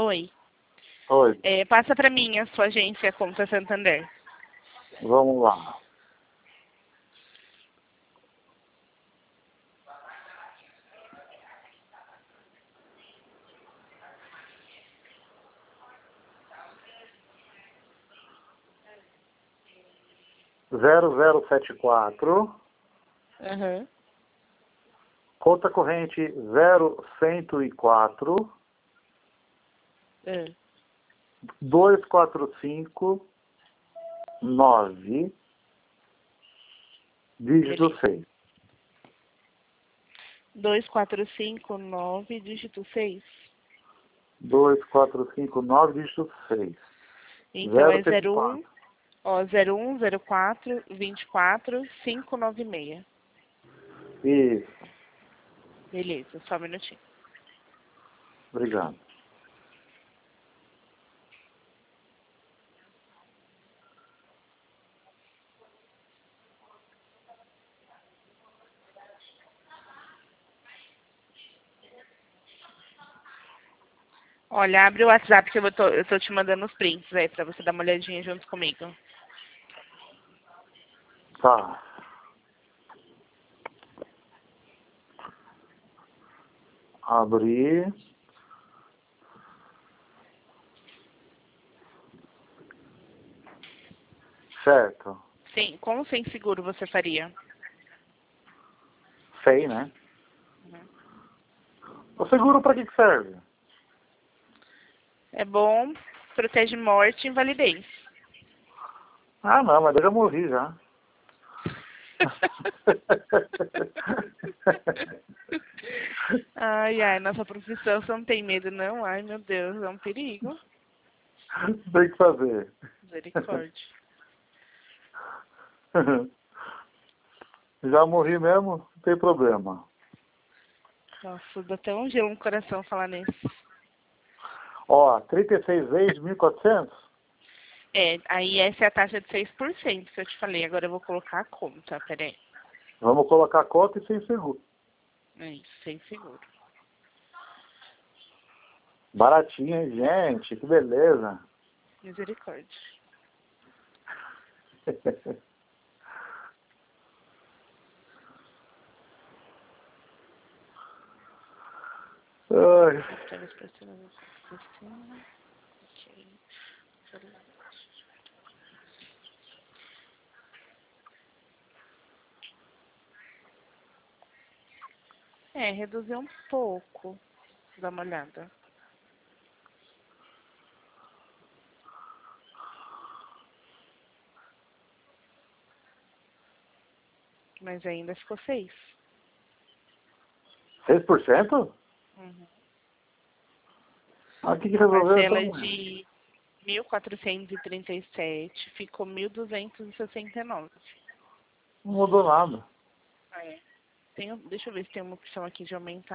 Oi. Oi, Passa para mim a sua agência Conta Santander. vamos lá. Zero zero sete quatro, Aham. conta corrente 0104 É. 245 9 dígito Beleza. 6. 2459, dígito 6. 2459 dígito 6. Então é 074. 01 04 24 596. Isso, Beleza, só um minutinho. obrigado. Olha, abre o WhatsApp que eu tô te mandando os prints aí pra você dar uma olhadinha junto comigo. Tá. Abrir. Certo. Sim, com ou sem seguro você faria? Sei, né? Uhum. O seguro para que serve? É bom, protege morte e invalidez. Ah, não, mas eu já morri já. Ai, ai, nossa profissão, você não tem medo, não? Ai, meu Deus, é um perigo. Tem que fazer. Misericórdia. Já morri mesmo, não tem problema. Nossa, dá até um gelo no coração falar nisso. Ó, 36 vezes 1.400? Aí essa é a taxa de 6% que eu te falei. Agora eu vou colocar a conta, peraí. Vamos colocar cota e sem seguro. É isso, sem seguro. Baratinho, hein, gente? Que beleza. Misericórdia. Ai, Talvez para ser uma Cristina. Ok. Reduziu um pouco. Dá uma olhada. Mas ainda ficou 6. 6%? Uhum. Ah, o que A resolveu parcela então? de 1.437 ficou 1.269. Não mudou nada. Deixa eu ver se tem uma opção aqui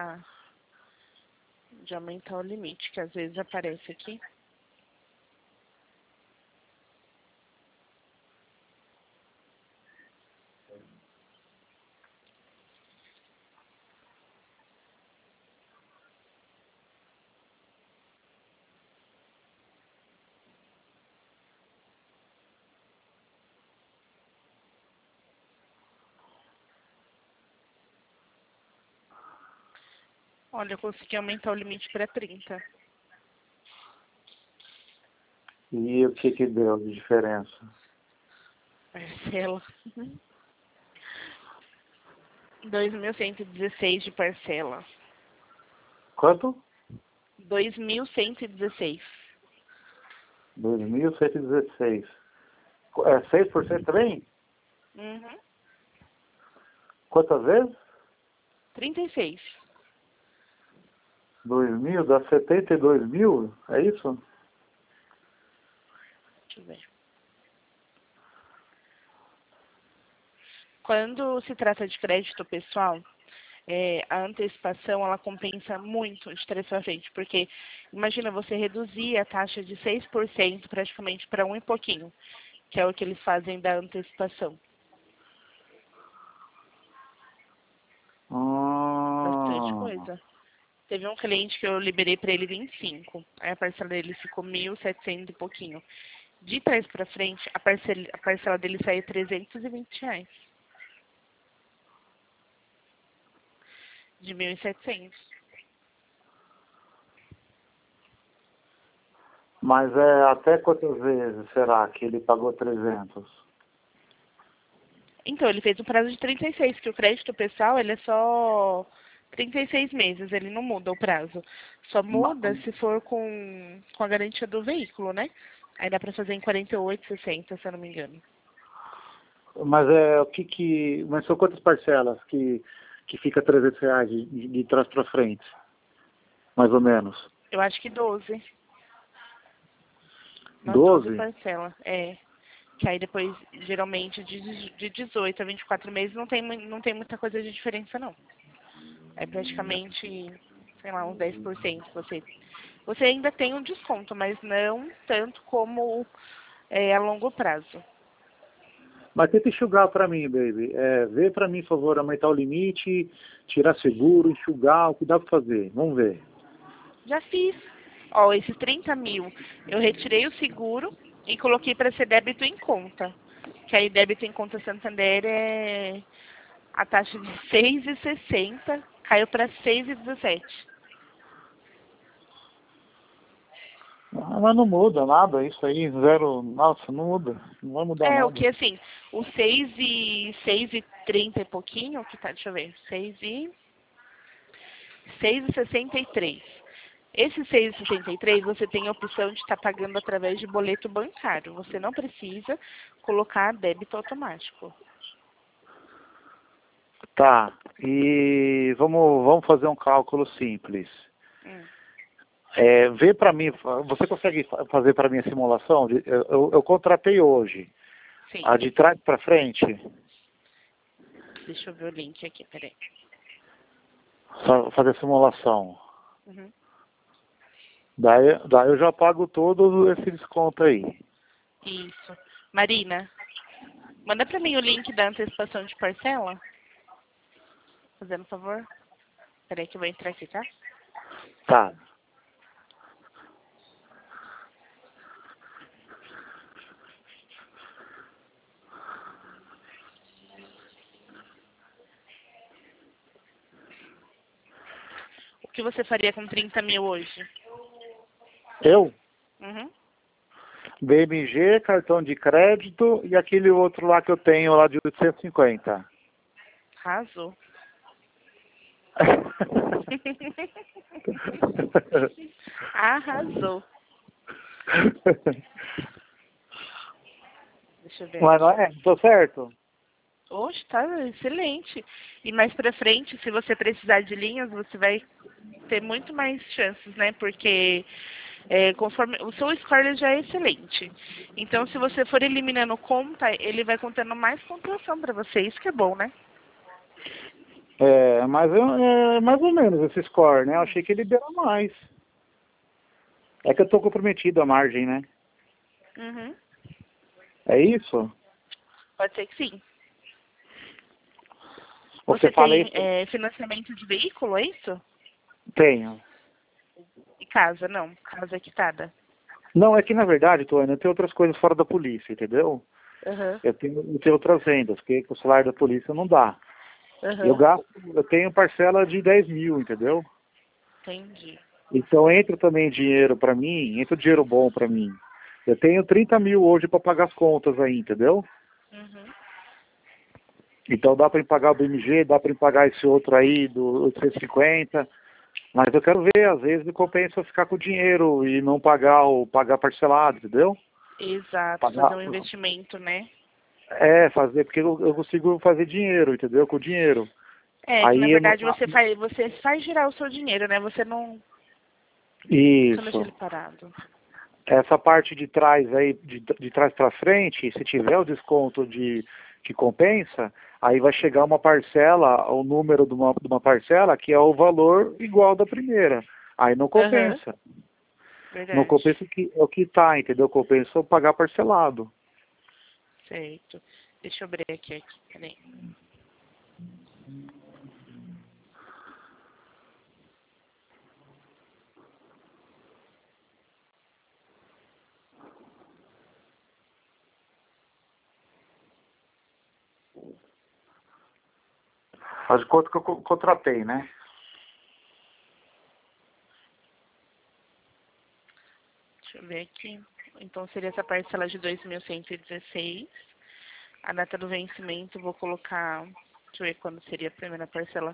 de aumentar o limite, que às vezes aparece aqui. Olha, eu consegui aumentar o limite para 30. E o que deu de diferença? Parcela. 2.116 de parcela. Quanto? 2.116. 2.116. É 6% também? Uhum. Quantas vezes? 36. 2.000 dá 72 mil? É isso? Deixa eu ver. Quando se trata de crédito pessoal, a antecipação ela compensa muito de trás para frente, porque imagina você reduzir a taxa de 6% praticamente para um e pouquinho, que é o que eles fazem da antecipação. Bastante Ah, coisa. Teve um cliente que eu liberei para ele 25. Aí a parcela dele ficou 1.700 e pouquinho. De trás para frente, a parcela dele saiu R$ 320. De 1.700. Mas até quantas vezes será que ele pagou 300? Então, ele fez um prazo de 36, que o crédito pessoal, ele é só 36 meses, ele não muda o prazo. Só Ma- muda se for com a garantia do veículo, né? Aí dá pra fazer em 48, 60, se eu não me engano. Mas mas são quantas parcelas que fica R$ 300 de trás para frente? Mais ou menos. Eu acho que 12. Umas 12 12? parcelas, é. Que aí depois, geralmente, de 18 a 24 meses, não tem muita coisa de diferença, não. É praticamente, sei lá, uns 10% você ainda tem um desconto, mas não tanto como a longo prazo. Mas tenta enxugar para mim, baby. Vê para mim, por favor, aumentar o limite, tirar seguro, enxugar, o que dá para fazer. Vamos ver. Já fiz. Ó, esses 30 mil, eu retirei o seguro e coloquei para ser débito em conta. Que aí débito em conta Santander é a taxa de 6,60, caiu para 6,17. Mas não muda nada, isso aí, zero, nossa, não muda, não vai mudar É, o nada. que assim, o 6,30 e pouquinho, que tá, deixa eu ver, 6,63. Esse 6,63 você tem a opção de estar pagando através de boleto bancário. Você não precisa colocar débito automático. Tá, e vamos fazer um cálculo simples. Hum, Vê para mim, você consegue fazer para mim a simulação? Eu contratei hoje, sim. a de trás para frente, Deixa eu ver o link aqui, peraí. só fazer a simulação. Uhum. Daí eu já pago todo esse desconto aí. Isso. Marina, manda pra mim o link da antecipação de parcela, fazendo favor. Peraí que eu vou entrar aqui, tá? Tá. O que você faria com 30 mil hoje? Eu? Uhum. BMG, cartão de crédito e aquele outro lá que eu tenho lá de 850. Arrasou. Arrasou. Deixa eu ver Mas não aqui. é? Tô certo? Oxe, tá excelente. E mais pra frente, se você precisar de linhas, você vai ter muito mais chances, né? Porque conforme o seu score ele já é excelente. Então, se você for eliminando conta, ele vai contando mais pontuação pra você. Isso que é bom, né? Mais ou menos esse score, né? Eu achei que ele deu mais. É que eu tô comprometido a margem, né? Uhum. É isso? Pode ser que sim. Você Você fala tem isso? financiamento de veículo, é isso? Tenho. E casa, não. Casa quitada. Não, é que na verdade, Tônia, eu tenho outras coisas fora da polícia, entendeu? Aham. Eu tenho outras rendas, porque com o salário da polícia não dá. Aham. Eu tenho parcela de 10 mil, entendeu? Entendi. Então entra também dinheiro para mim, entra dinheiro bom para mim. Eu tenho 30 mil hoje para pagar as contas aí, entendeu? Uhum. Então dá para pagar o BMG, dá para pagar esse outro aí do 850. Mas eu quero ver, às vezes me compensa eu ficar com o dinheiro e não pagar parcelado, entendeu? Exato. Fazer Pagar, um investimento, né? fazer, porque eu consigo fazer dinheiro, entendeu? Com o dinheiro. É, que na Aí eu não. verdade você faz girar o seu dinheiro, né? Você não deixa ele Isso. parado. Essa parte de trás aí, de trás para frente, se tiver o desconto que compensa, aí vai chegar uma parcela, o número de uma parcela que é o valor igual da primeira. Aí não Aham. compensa. Não Verdade. compensa o que tá, entendeu? Compensa eu pagar parcelado. Certo. Deixa eu abrir aqui. Peraí. Faz de conta que eu contratei, né? Deixa eu ver aqui. Então seria essa parcela de 2.116. A data do vencimento, vou colocar... Deixa eu ver quando seria a primeira parcela.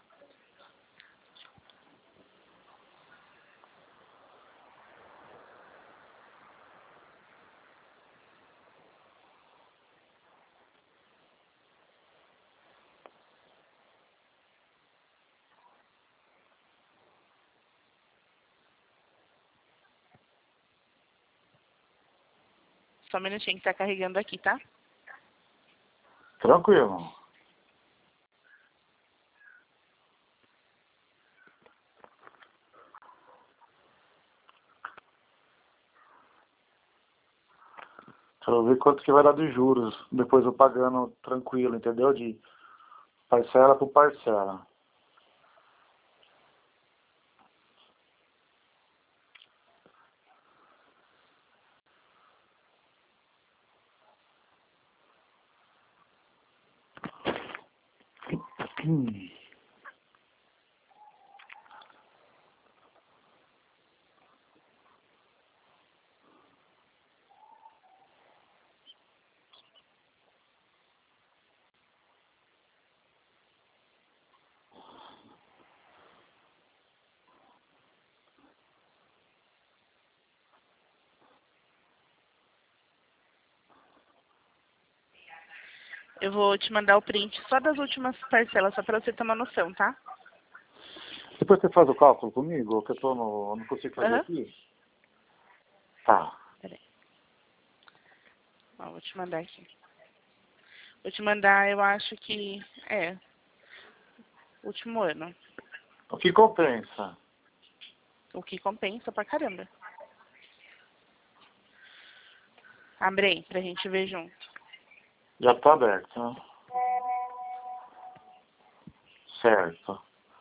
Só um minutinho que tá carregando aqui, tá? Tranquilo. Deixa eu ver quanto que vai dar de juros. Depois eu pagando tranquilo, entendeu? De parcela por parcela. Eu vou te mandar o print só das últimas parcelas, só pra você ter uma noção, tá? Depois você faz o cálculo comigo, que eu não consigo fazer Aham. aqui? Tá. Peraí. Ó, vou te mandar aqui. Vou te mandar, eu acho que... último ano. O que compensa? O que compensa pra caramba. Abre aí, pra gente ver junto. Já tá aberto, né? Certo.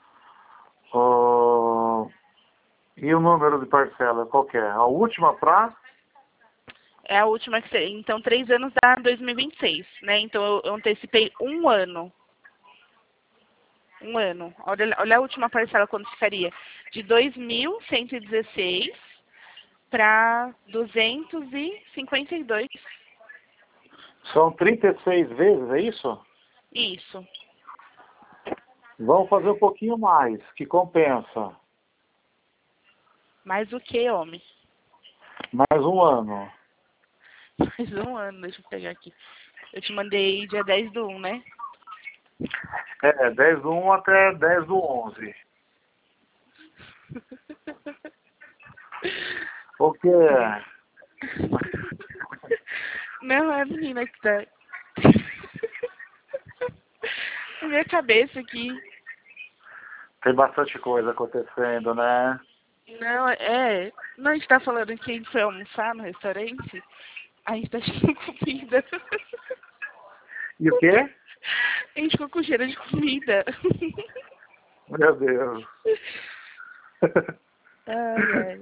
E o número de parcela, qual que é? A última pra? É a última que você... Então, 3 anos dá 2026, né? Então, eu antecipei um ano. Um ano. Olha a última parcela quando ficaria. De 2.116 para 252. São 36 vezes, é isso? Isso. Vamos fazer um pouquinho mais, que compensa. Mais o que, homem? Mais um ano. Mais um ano, deixa eu pegar aqui. Eu te mandei dia 10/1, né? 10/1 até 10/11. O que é? Não, é a menina que tá... Na minha cabeça aqui. Tem bastante coisa acontecendo, né? Não, Não, a gente tá falando que a gente foi almoçar no restaurante. A gente tá cheio de comida. E o quê? A gente ficou com cheiro de comida. Meu Deus. Ai, ai.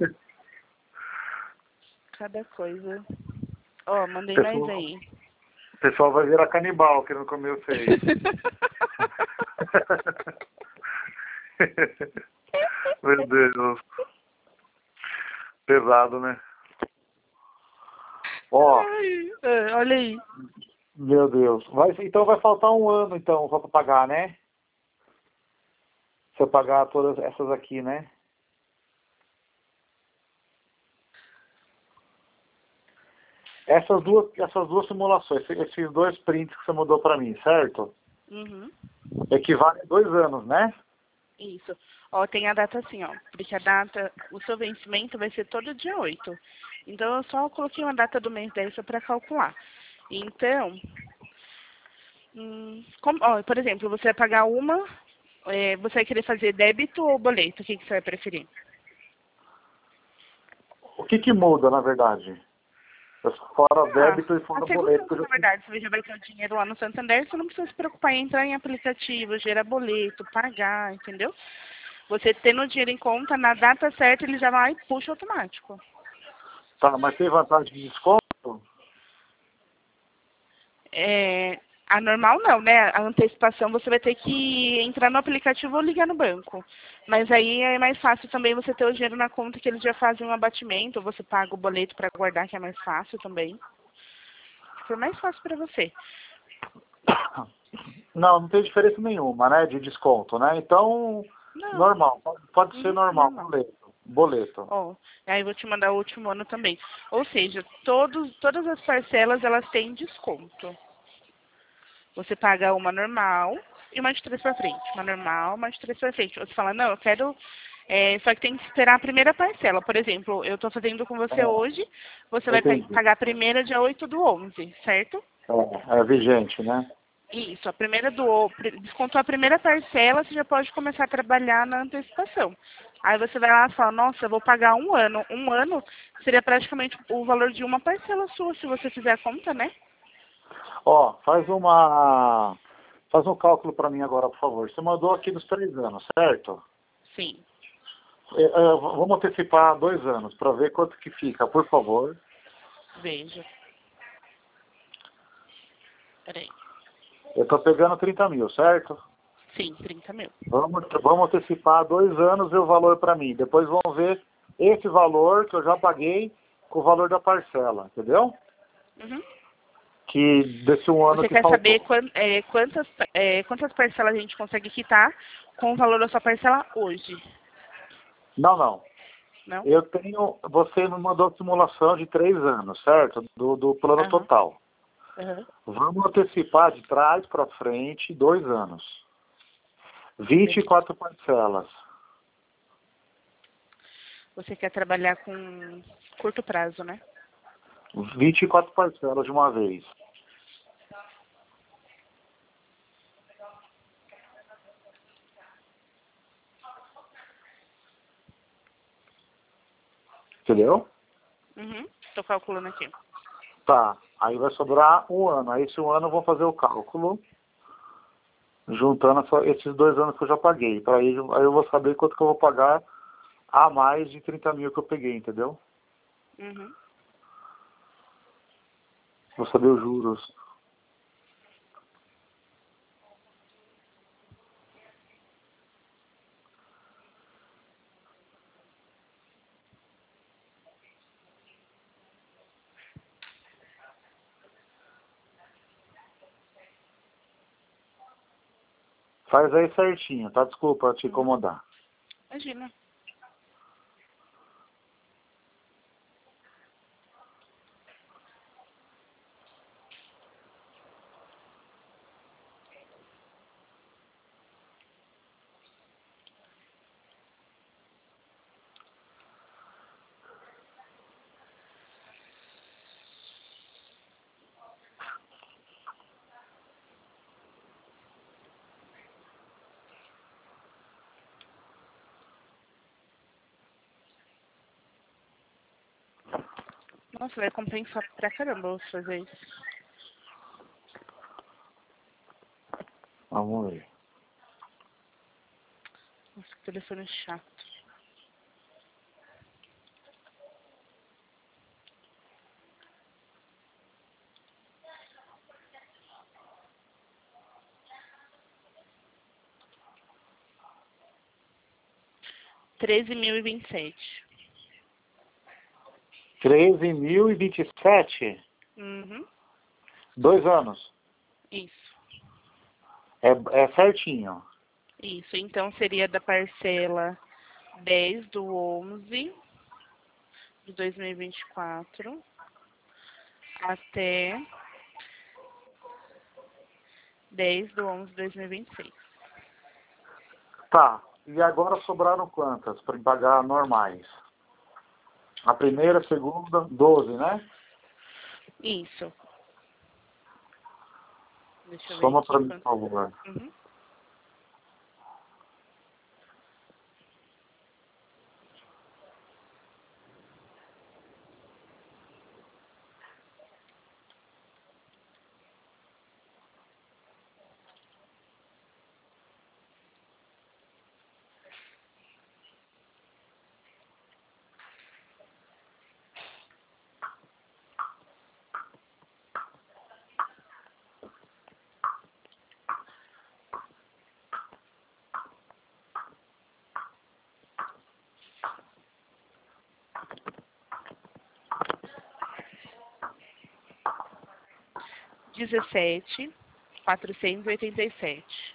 Cada coisa. Ó, mandei mais aí. O pessoal vai virar canibal querendo comer vocês. Meu Deus. Pesado, né? Ó, Ai, olha aí. meu Deus. Então vai faltar um ano, então, só para pagar, né? Se eu pagar todas essas aqui, né? Essas duas simulações, esses dois prints que você mandou para mim, certo? Uhum. Equivale a 2 anos, né? Isso. Ó, tem a data assim, ó. Porque a data, o seu vencimento vai ser todo dia 8. Então, eu só coloquei uma data do mês 10 para calcular. Então, ó, por exemplo, você vai pagar uma, você vai querer fazer débito ou boleto? O que você vai preferir? O que muda, na verdade? Fora débito e A fora segurança, boleto. na verdade, você já vai ter o dinheiro lá no Santander, você não precisa se preocupar em entrar em aplicativo, gerar boleto, pagar, entendeu? Você tendo o dinheiro em conta, na data certa, ele já vai e puxa automático. Tá, mas tem vantagem de desconto? A normal não, né? A antecipação você vai ter que entrar no aplicativo ou ligar no banco. Mas aí é mais fácil também você ter o dinheiro na conta que eles já fazem um abatimento, ou você paga o boleto para guardar, que é mais fácil também. Se for mais fácil para você. Não, não tem diferença nenhuma, né, de desconto, né? Então, Não. normal, pode ser normal, Normal. boleto. Ó, aí eu vou te mandar o último ano também. Ou seja, todas as parcelas elas têm desconto. Você paga uma normal e uma de três para frente. Uma normal, uma de três para frente. Você fala, não, eu quero. Só que tem que esperar a primeira parcela. Por exemplo, eu estou fazendo com você hoje, você vai Entendi. pagar a primeira dia 8/11, certo? É vigente, né? Isso, a primeira descontou a primeira parcela, você já pode começar a trabalhar na antecipação. Aí você vai lá e fala, nossa, eu vou pagar um ano. Um ano seria praticamente o valor de uma parcela sua, se você fizer a conta, né? Ó, faz um cálculo para mim agora, por favor. Você mandou aqui dos 3 anos, certo? Sim, Vamos antecipar 2 anos para ver quanto que fica, por favor. veja. Peraí. Eu estou pegando 30 mil, certo? Sim, 30.000. Vamos antecipar 2 anos e o valor para mim. Depois vamos ver esse valor que eu já paguei com o valor da parcela, entendeu? Uhum. Que desse um ano Você que quer saber faltou. quantas parcelas a gente consegue quitar com o valor da sua parcela hoje? Não, não. Não? Você me mandou a simulação de 3 anos, certo? Do plano Aham. total. Aham. Vamos antecipar de trás para frente 2 anos. Beleza. 24 parcelas. Você quer trabalhar com curto prazo, né? 24 parcelas de uma vez. Entendeu? Uhum. Tô calculando aqui. Tá. Aí vai sobrar um ano. Aí esse um ano eu vou fazer o cálculo, juntando esses 2 anos que eu já paguei. Aí eu vou saber quanto que eu vou pagar a mais de 30 mil que eu peguei, entendeu? Uhum. Vou saber os juros. Faz aí certinho, tá? Desculpa te Uhum. incomodar. Imagina. Nossa, vai compensar pra caramba você fazer isso. Vamos ver. Nossa, que telefone chato. R$ 13.027. 13.027. Uhum. 2 anos. Isso. É certinho. Isso. Então seria da parcela 10/11/2024 até 10/11/2026. Tá. E agora sobraram quantas para pagar normais? A primeira, a segunda, 12, né? Isso. Deixa eu ver Soma aqui para mim, por quanto. favor. Uhum. 17.487.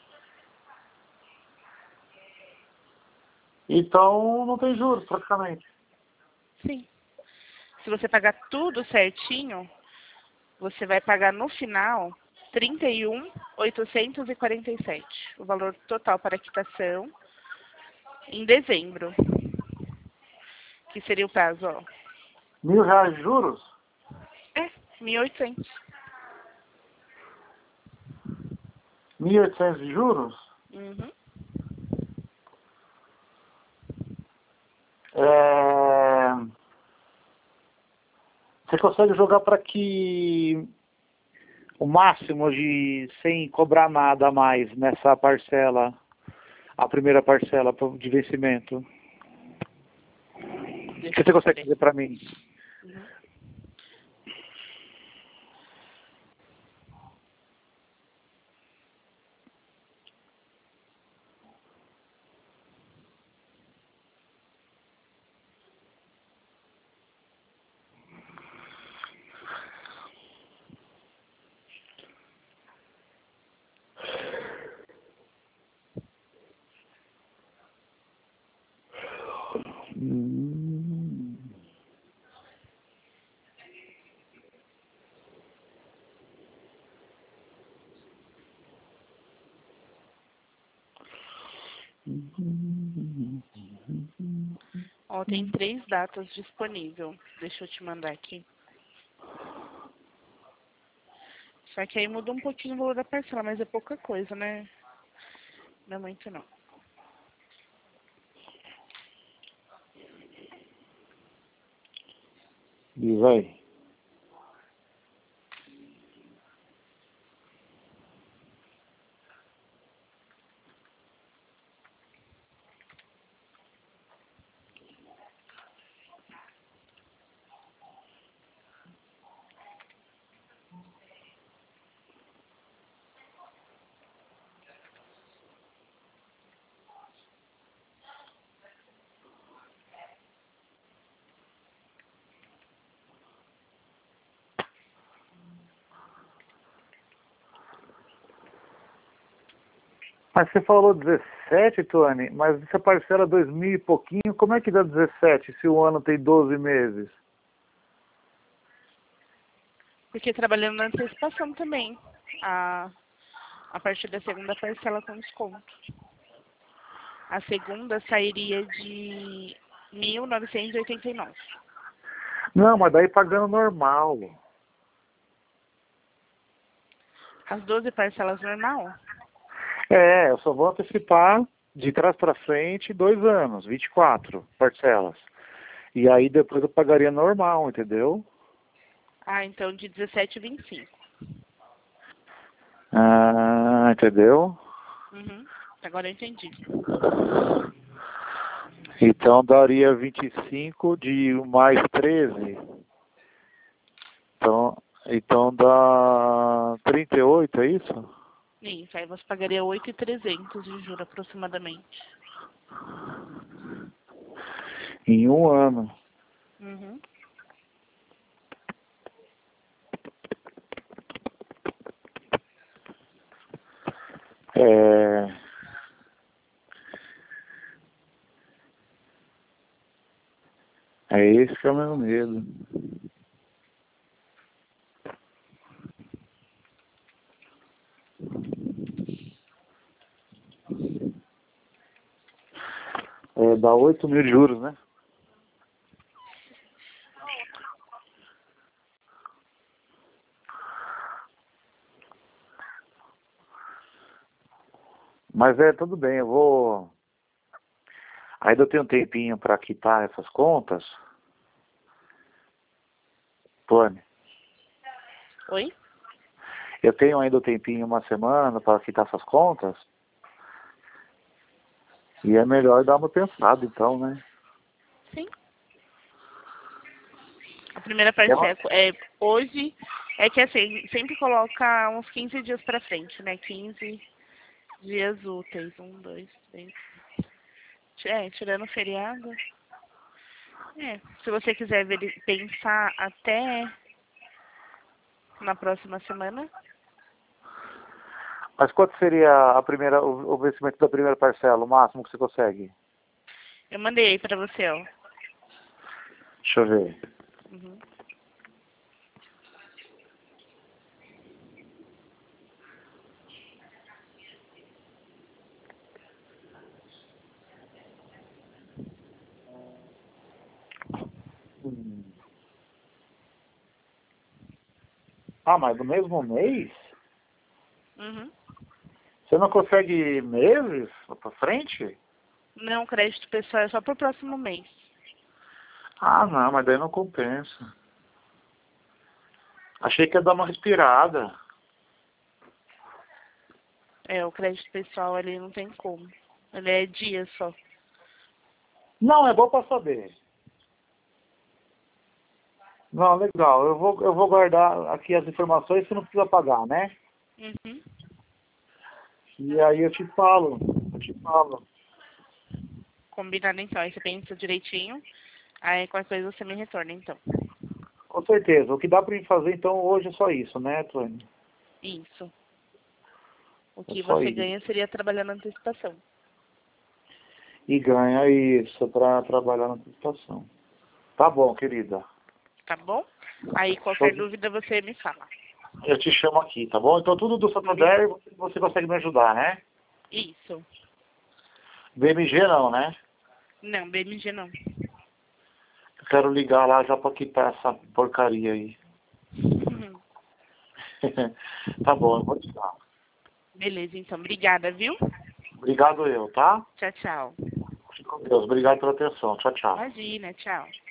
Então não tem juros praticamente. Sim. Se você pagar tudo certinho, você vai pagar no final 31.847. O valor total para a quitação em dezembro, que seria o prazo, ó. R$ 1.000 de juros? É, 1.800. 1.800 de juros? Uhum. Você consegue jogar para que o máximo de sem cobrar nada a mais nessa parcela, a primeira parcela de vencimento? O que você consegue dizer para mim? Uhum. Ó, tem 3 datas disponíveis. Deixa eu te mandar aqui. Só que aí muda um pouquinho o valor da parcela, mas é pouca coisa, né? Não é muito, não. Diz aí. Mas você falou 17, Tony, mas essa parcela 2.000 e pouquinho, como é que dá 17 se o ano tem 12 meses? Porque trabalhando na antecipação também. A partir da segunda parcela com desconto. A segunda sairia de 1.989. Não, mas daí pagando normal. As 12 parcelas normal? Eu só vou antecipar de trás para frente 2 anos, 24 parcelas. E aí depois eu pagaria normal, entendeu? Ah, então de 17,25. Ah, entendeu? Uhum. Agora eu entendi. Então daria 25 de mais 13. Então dá 38, é isso? Isso, aí você pagaria 8.300 de juros aproximadamente. Em um ano. Uhum. É... É esse que é o meu medo. Dá 8.000 de juros, né? Mas tudo bem, eu vou... Ainda eu tenho um tempinho para quitar essas contas. Tony, Oi? eu tenho ainda um tempinho, uma semana, para quitar essas contas. E é melhor dar uma pensada, então, né? Sim. A primeira parcela é hoje. É que assim, sempre coloca uns 15 dias pra frente, né? 15 dias úteis. 1, 2, 3. Tirando o feriado. Se você quiser pensar até na próxima semana. Mas quanto seria o vencimento da primeira parcela, o máximo que você consegue? Eu mandei aí pra você, ó. Deixa eu ver. Uhum. Ah, mas no mesmo mês? Uhum. Você não consegue meses pra frente? Não, crédito pessoal é só pro próximo mês. Ah, não, mas daí não compensa. Achei que ia dar uma respirada. É, o crédito pessoal ali não tem como. Ele é dia só. Não, é bom pra saber. Não, legal. Eu vou guardar aqui as informações, você não precisa pagar, né? Uhum. E aí eu te falo. Eu te falo. Combinado então. Aí você pensa direitinho. Aí qualquer coisa você me retorna então. Com certeza. O que dá pra mim fazer então hoje é só isso, né, Tony? Isso. O É que só você isso. ganha seria trabalhando na antecipação. E ganha isso pra trabalhar na antecipação. Tá bom, querida. Tá bom? Aí Show qualquer de- dúvida você me fala. Eu te chamo aqui, tá bom? Então tudo do Combinado. Santander você consegue me ajudar, né? Isso. BMG não, né? Não, BMG não. Eu quero ligar lá já pra quitar essa porcaria aí. Uhum. Tá bom, eu vou ligar. Beleza, então. Obrigada, viu? Obrigado eu, tá? Tchau, tchau. Fique com Deus. Obrigado pela atenção. Tchau, tchau. Imagina, tchau.